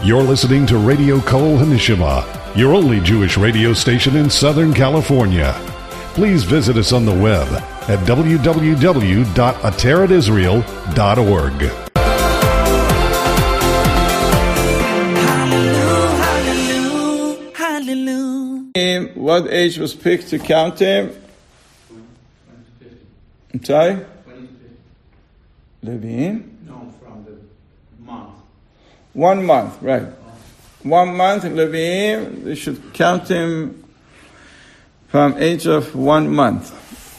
You're listening to Radio Kol Hanishima, your only Jewish radio station in Southern California. Please visit us on the web at www.ateradisrael.org. Hallelujah, hallelujah. What age was picked to count him? I'm sorry? Leviim? No, from the month. 1 month, right. 1 month in Leviim, they should count him from age of 1 month.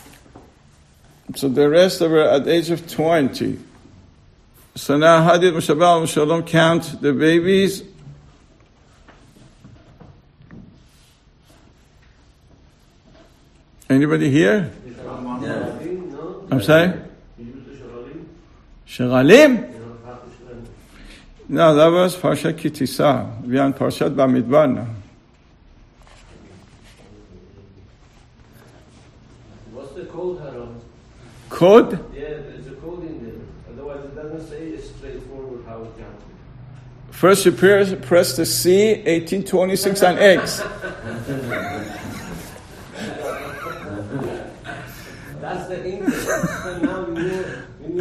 So the rest were at age of 20. So now how did Moshe Rabbeinu Shalom count the babies? Anybody here? I'm sorry? Shagalim? No, that was Parshat Kitisa. We are on Parshat Bamidbar now. What's the code, Harold? Code? Yeah, there's a code in there. Otherwise, it doesn't say it's straightforward how it counts. First you press the C, 1826 on X. That's the English. So now we need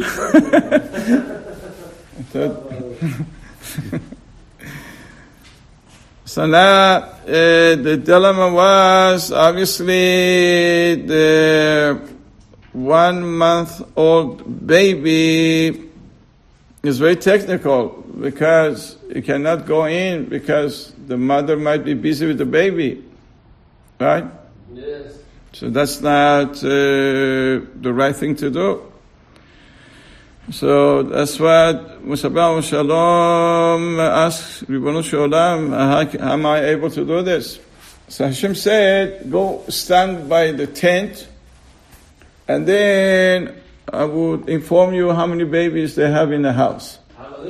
So now the dilemma was obviously the 1 month old baby is very technical because you cannot go in because the mother might be busy with the baby, right? Yes. So that's not the right thing to do. So that's what Moshe Rabbeinu Shalom asked Ribono Shel Olam, how am I able to do this? So Hashem said, go stand by the tent, and then I would inform you how many babies they have in the house.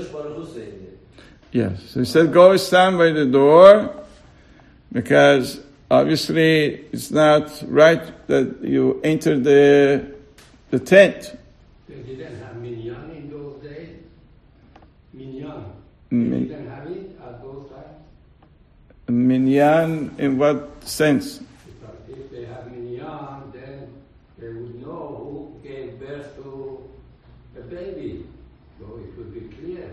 Yes. So he said, go stand by the door, because obviously it's not right that you enter the tent. They didn't have minyan in those days. Minyan. Min- They didn't have it at those times. Minyan, in what sense? Because if they had minyan, then they would know who gave birth to the baby. So it would be clear.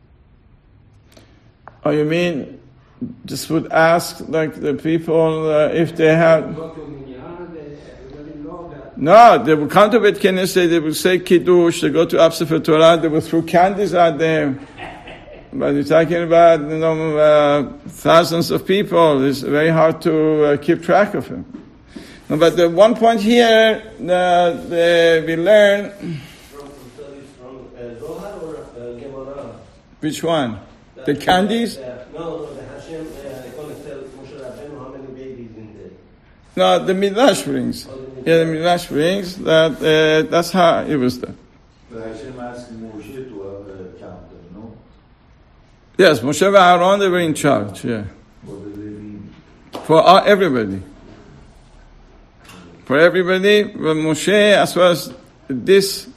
Oh, you mean just would ask like the people if they have? Go to minyan, everybody know that. No, they would come to Bet Knesset, they would say Kiddush, they go to Ab Sefer Torah, they would throw candies at them. But you're talking about thousands of people. It's very hard to keep track of them. No, but the one point here that we learn. From Zohar or Gemara? Which one? The candies? No, the Hashem going to tell Moshe Rabbeinu how many babies in there. No, the Midrash brings. Yeah, the Midrash brings that that's how it was done. But Hashem asked Moshe to count them, no? Yes, Moshe and Aaron, they were in charge, yeah. What does it mean? For everybody. For everybody, but Moshe, as far as this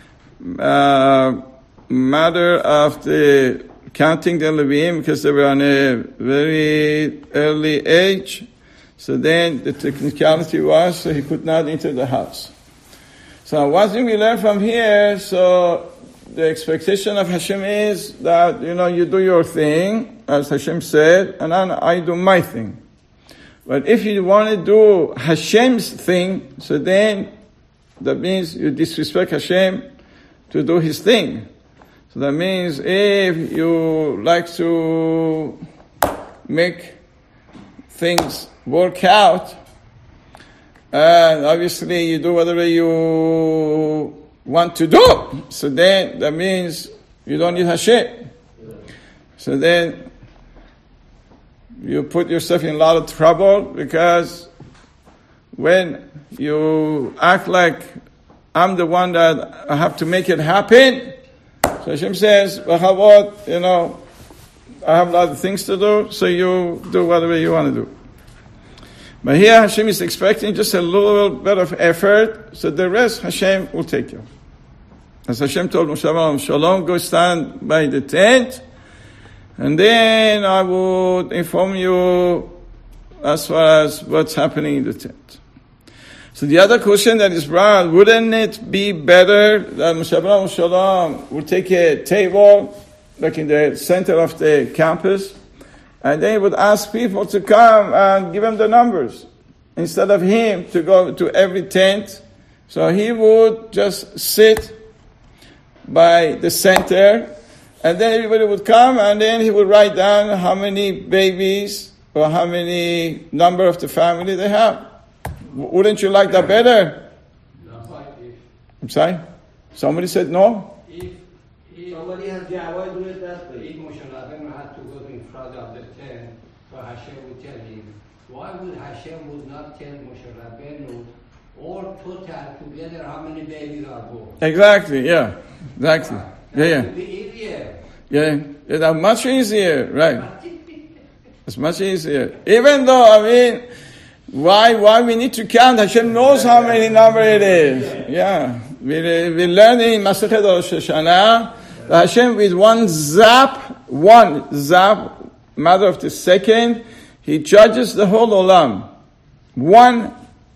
matter of the counting the Leviim, because they were on a very early age, so then the technicality was so he could not enter the house. So one thing we learn from here, so the expectation of Hashem is that, you do your thing, as Hashem said, and then I do my thing. But if you want to do Hashem's thing, so then that means you disrespect Hashem to do His thing. So that means if you like to make things work out, and obviously you do whatever you want to do, so then that means you don't need Hashem. So then you put yourself in a lot of trouble, because when you act like I'm the one that I have to make it happen, so Hashem says, well, how about, I have a lot of things to do, so you do whatever you want to do. But here Hashem is expecting just a little bit of effort, so the rest Hashem will take care of. As Hashem told Moshe Rabbeinu Shalom, go stand by the tent, And then I would inform you as far as what's happening in the tent. So the other question that is brought, wouldn't it be better that Moshe Rabbeinu Shalom would take a table, like in the center of the campus, and then he would ask people to come and give him the numbers, instead of him to go to every tent. So he would just sit by the center, and then everybody would come, and then he would write down how many babies or how many number of the family they have. Wouldn't you like that better? No, I'm sorry? Somebody said no? if Somebody has the avoid do it that way. If Moshe Rabbeinu had to go in front of the tent, so Hashem would tell him, why would Hashem would not tell Moshe Rabbeinu all total together how many babies are born? Exactly, yeah. Exactly. That would be easier. Yeah, that's much easier, right? It's much easier. Even though, why we need to count? Hashem knows how many number it is. Yeah. We learn in Masechet Rosh Hashanah that Hashem with one zap, matter of the second, He judges the whole Olam. One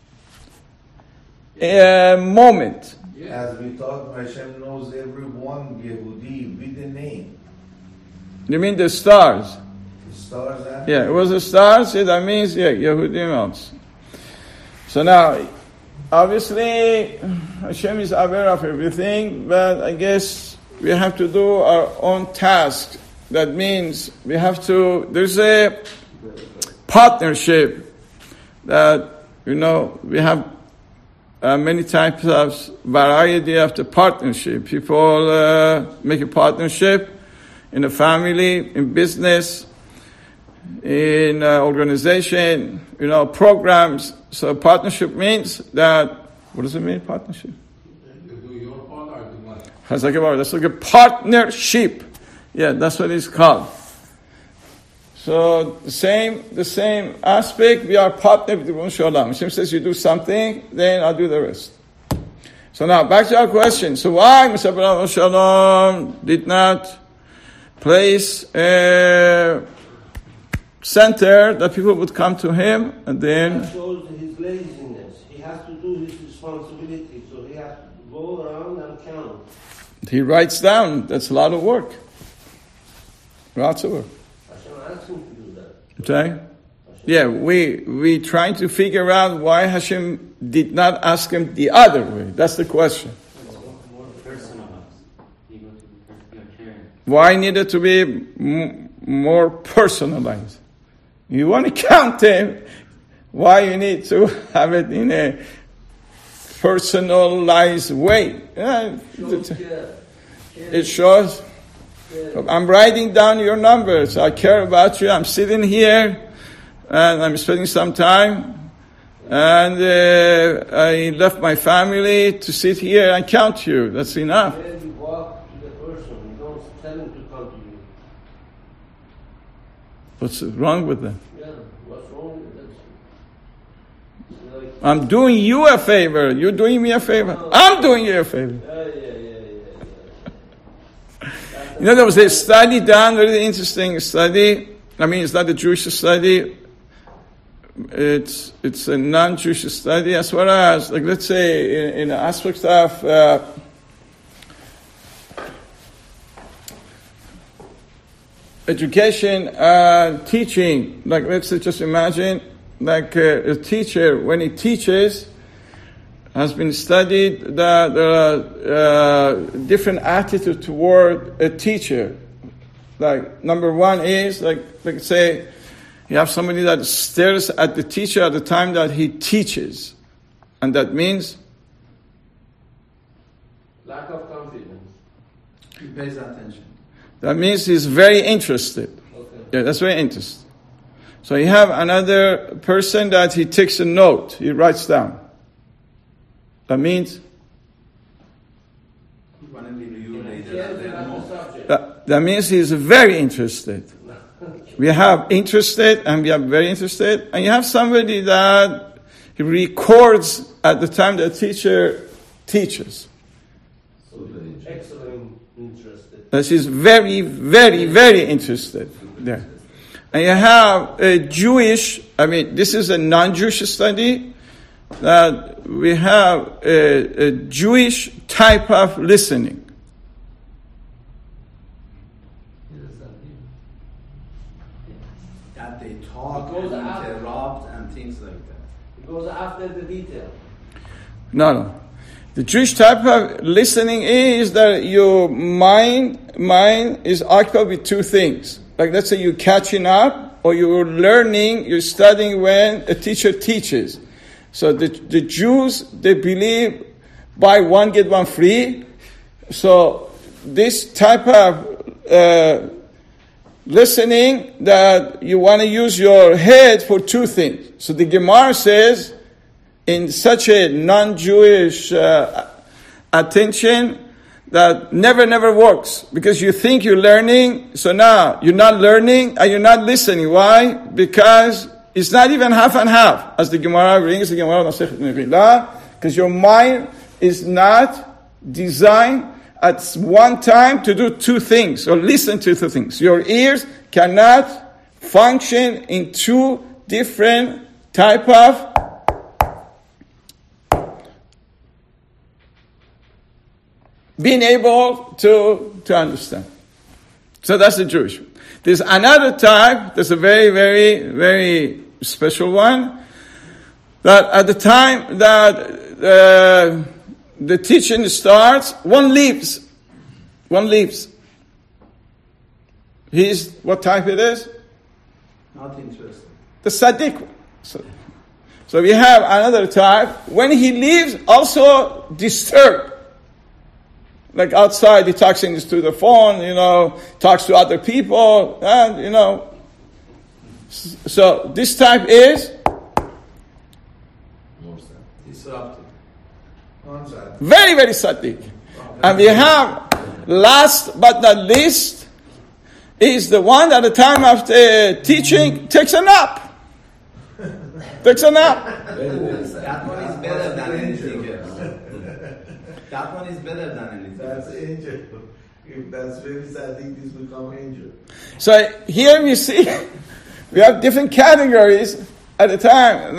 moment. As we talk, Hashem knows every one Yehudi with the name. You mean the stars? The stars and Yeah, it was the stars, that means, Yehudim also. So now, obviously, Hashem is aware of everything, but I guess we have to do our own task. That means there's a partnership that, we have many types of variety of the partnership. People make a partnership in a family, in business, in organization, programs. So partnership means that, what does it mean, partnership? You do your part, I do mine. That's like a partnership. Yeah, that's what it's called. So the same aspect, we are partner with the Ribono Shel Olam. Hashem says you do something, then I'll do the rest. So now, back to our question. So why Moshe Rabbeinu Shalom did not place a center that people would come to him, and then... That shows his laziness. He has to do his responsibility, so he has to go around and count. He writes down. That's a lot of work. Lots of work. Hashem asked him to do that. Okay? Yeah, we trying to figure out why Hashem did not ask him the other way. That's the question. More personalized. Why needed to be more personalized? You want to count him. Why you need to have it in a personalized way? It shows. I'm writing down your numbers. I care about you. I'm sitting here and I'm spending some time. And I left my family to sit here and count you. That's enough. Then you walk to the person. You don't tell him to come to you. What's wrong with that? Yeah, what's wrong with that? It's like, I'm doing you a favor. You're doing me a favor. I'm doing you a favor. There was a study done, very interesting study. It's not a Jewish study. It's a non-Jewish study as far as, let's say, in the aspect of education and teaching. Let's say, just imagine, a teacher, when he teaches, has been studied that there are different attitudes toward a teacher. Number one is, say, you have somebody that stares at the teacher at the time that he teaches. And that means? lack of confidence. He pays attention. That means he's very interested. Okay. Yeah, that's very interesting. So you have another person that he takes a note, he writes down. That means? That means he's very interested. We have interested and we have very interested. And you have somebody that he records at the time the teacher teaches. So excellent interested. She's very, very, very interested there. And you have a Jewish, this is a non-Jewish study, that we have a Jewish type of listening. That they talk and interrupt and things like that. It goes after the detail. No. The Jewish type of listening is that your mind is occupied with two things. Like let's say you're catching up or you're learning, you're studying when a teacher teaches. So the Jews, they believe buy one, get one free. So this type of listening that you want to use your head for two things. So the Gemara says, in such a non-Jewish attention, that never works. Because you think you're learning, so now you're not learning and you're not listening. Why? Because it's not even half and half. As the Gemara brings, the Gemara Masechet Megillah, because your mind is not designed at one time to do two things, or listen to two things. Your ears cannot function in two different type of being able to understand. So that's the Jewish. There's another type, there's a very, very, very special one, that at the time that the teaching starts, one leaves. What type it is? Not interested. The Sadiq. So we have another type, when he leaves, also disturbed. Like outside, he talks to the phone, talks to other people, and, So this type is Disruptive. very, very Sadiq. And we have, last but not least, is the one at the time of the teaching takes a nap. That one is better than anything else. That one is better than anything. That's angel. If that's very sad, I think this will become angel. So here we see, we have different categories at the time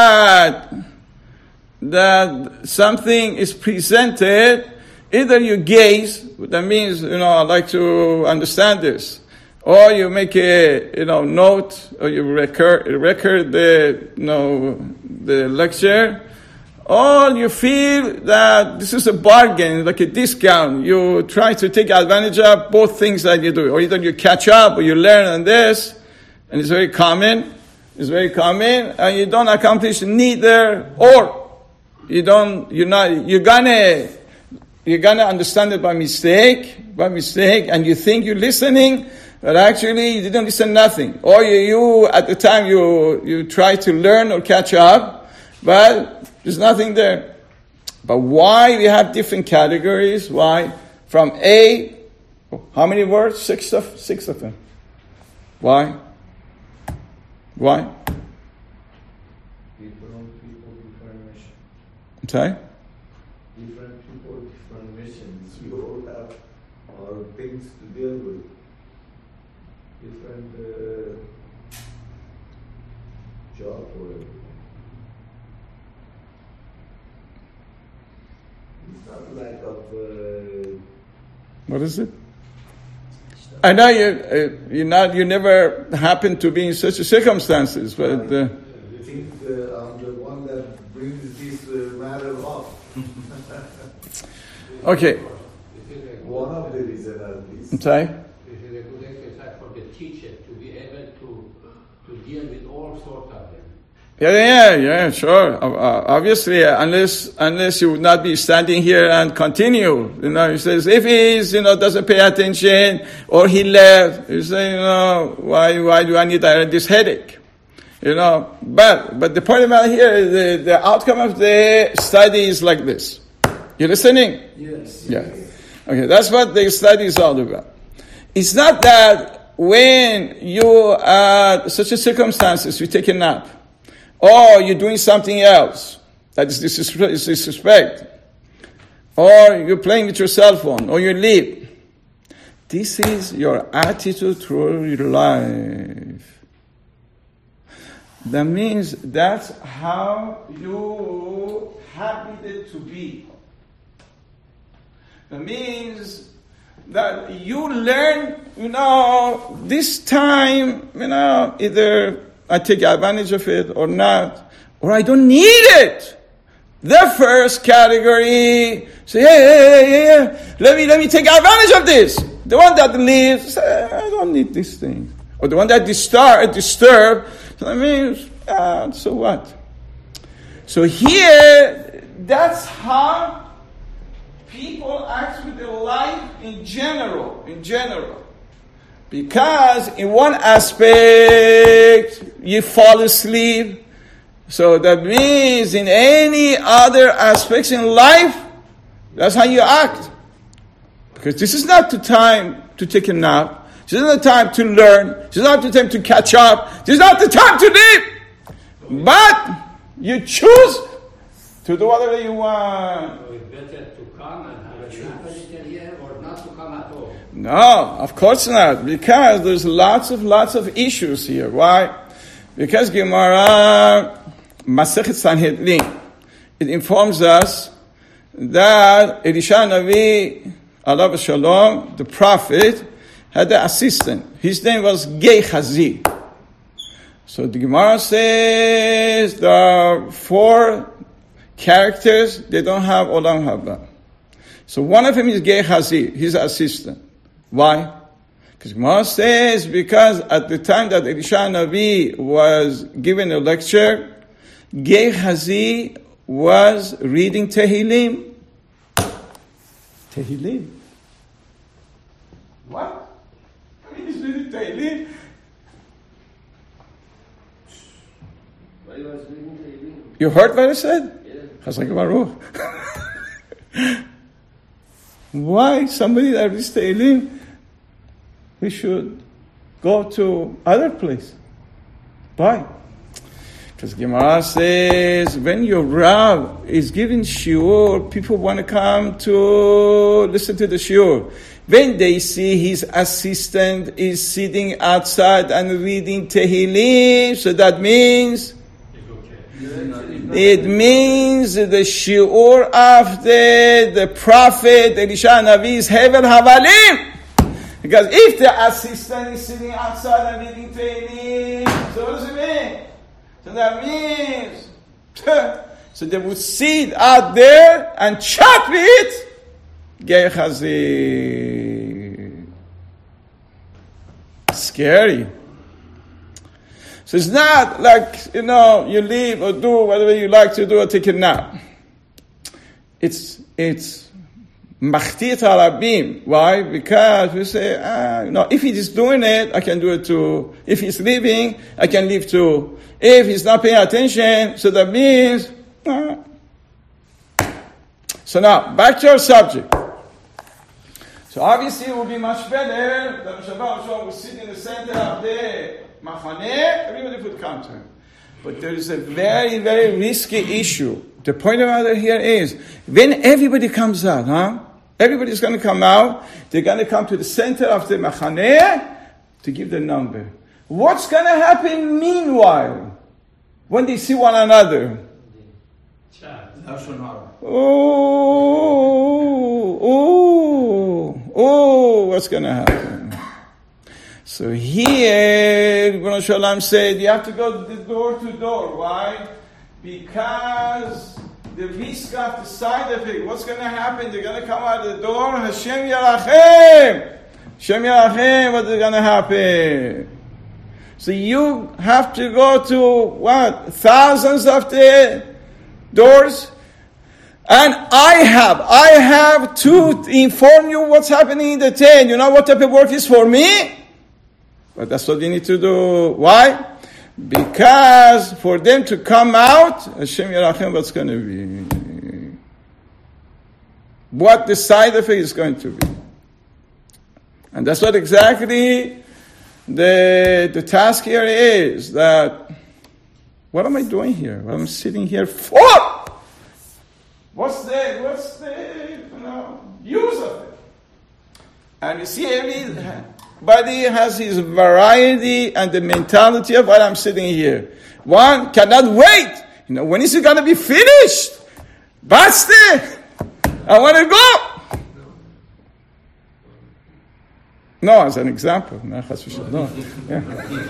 that something is presented. Either you gaze, that means, I'd like to understand this. Or you make a, note, or you record the lecture. Or you feel that this is a bargain, like a discount. You try to take advantage of both things that you do. Or either you catch up or you learn on this. And it's very common. And you don't accomplish neither or. You're gonna understand it by mistake, and you think you're listening, but actually you didn't listen nothing. Or you at the time you try to learn or catch up, but there's nothing there. But why we have different categories? Why? From A, how many words? Six of them. Why? Different people, different mission. Okay. Different people, different missions. We all have our things to deal with. Different job or everything. It's not like of. What is it? I know you never happen to be in such circumstances, but. I think I'm the one that brings this matter up. Okay. One of the reasons at least. I'm sorry? This is a good exercise for the teacher to be able to deal with all sorts of them. Yeah, sure. Obviously, unless you would not be standing here and continue. He says, if he doesn't pay attention or he left, you say, why do I need this headache? But the point about here is the outcome of the study is like this. You listening? Yes. Yeah. Okay, that's what the study is all about. It's not that when you are such a circumstances, you take a nap, or you're doing something else that is disrespect, or you're playing with your cell phone, or you leave. this is your attitude through your life. That means that's how you habited to be. That means that you learn, this time, either I take advantage of it or not, or I don't need it. The first category, say, hey, let me take advantage of this. The one that leaves, say, I don't need this thing. Or the one that disturb, so that means, so what? So here, that's how people act with their life in general. Because in one aspect, you fall asleep. So that means in any other aspects in life, that's how you act. Because this is not the time to take a nap. This is not the time to learn. This is not the time to catch up. This is not the time to live. But you choose to do whatever you want. So it's better to come and have a nap a little here or not to come at all? No, of course not. Because there's lots of issues here. Why? Because Gemara Masechet Sanhedrin, it informs us that Elisha Navi, alav shalom, the prophet, had an assistant. His name was Gehazi. So the Gemara says there are 4 characters, they don't have Olam Haba. So one of them is Gehazi, his assistant. Why? Because Gemara says, because at the time that Elisha Navi was given a lecture, Gehazi was reading Tehillim. Tehillim? What? He's reading Tehillim? Why was reading Tehillim? You heard what I said? Yeah. Chazak Baruch. Why somebody that reads Tehillim, he should go to other place? Why? Because Gemara says, when your Rav is giving shiur, people want to come to listen to the shiur. When they see his assistant is sitting outside and reading Tehillim, so that means, it means the shiur of the prophet Elisha Navi is Hevel Havalim. Because if the assistant is sitting outside and reading Tehillim, so what does it mean? So that means, so they would sit out there and chat with Gehazi. Scary. So it's not like, you leave or do whatever you like to do or take a nap. It's Machtir Tarabim. Why? Because we say, if he's doing it, I can do it too. If he's leaving, I can leave too. If he's not paying attention, so that means, So now, back to our subject. So obviously it would be much better that Shabbat would sit in the center of the Machaneh, everybody would come to him. But there is a very, very risky issue. The point about it here is, when everybody comes out, everybody's going to come out, they're going to come to the center of the Machaneh to give their number. What's going to happen meanwhile? When they see one another? What's going to happen? So here, Ibn Shalom said, you have to go door to door. Why? Because the risk of the side effect, what's going to happen? They're going to come out the door, Hashem Yarachem! Hashem Yarachem, what's going to happen? So you have to go to, thousands of the doors? And I have to inform you what's happening in the tent. You know what type of work is for me? But that's what you need to do. Why? Because for them to come out, Hashem Yarachem, what's going to be? What the side effect is going to be. And that's what exactly the task here is. That, what am I doing here? What am I sitting here for? What's the use of it? And you see, everybody has his variety and the mentality of what I'm sitting here. One cannot wait. When is it going to be finished? Basta! I want to go. No, as an example. No. Yeah.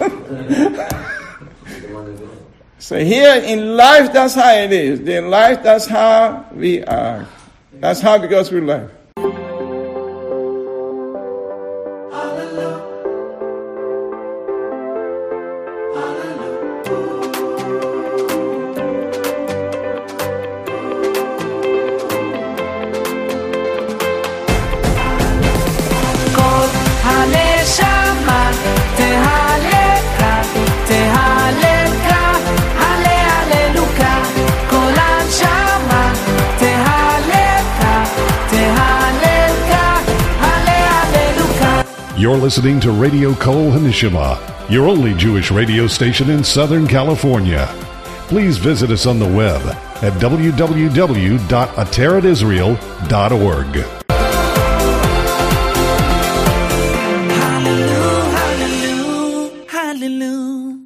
So here in life, that's how it is. In life, that's how we are. That's how it goes through life. You're listening to Radio Kol Hanishima, your only Jewish radio station in Southern California. Please visit us on the web at www.ateratisrael.org.